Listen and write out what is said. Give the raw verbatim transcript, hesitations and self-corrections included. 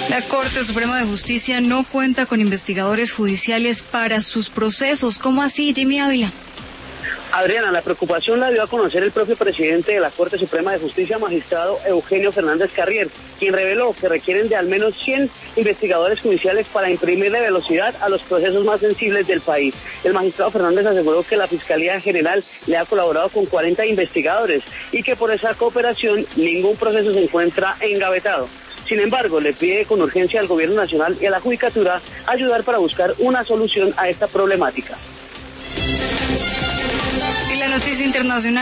La Corte Suprema de Justicia no cuenta con investigadores judiciales para sus procesos. ¿Cómo así, Jimmy Ávila? Adriana, la preocupación la dio a conocer el propio presidente de la Corte Suprema de Justicia, magistrado Eugenio Fernández Carrier, quien reveló que requieren de al menos cien investigadores judiciales para imprimirle velocidad a los procesos más sensibles del país. El magistrado Fernández aseguró que la Fiscalía General le ha colaborado con cuarenta investigadores y que por esa cooperación ningún proceso se encuentra engavetado. Sin embargo, le pide con urgencia al Gobierno Nacional y a la Judicatura ayudar para buscar una solución a esta problemática. Y la noticia internacional.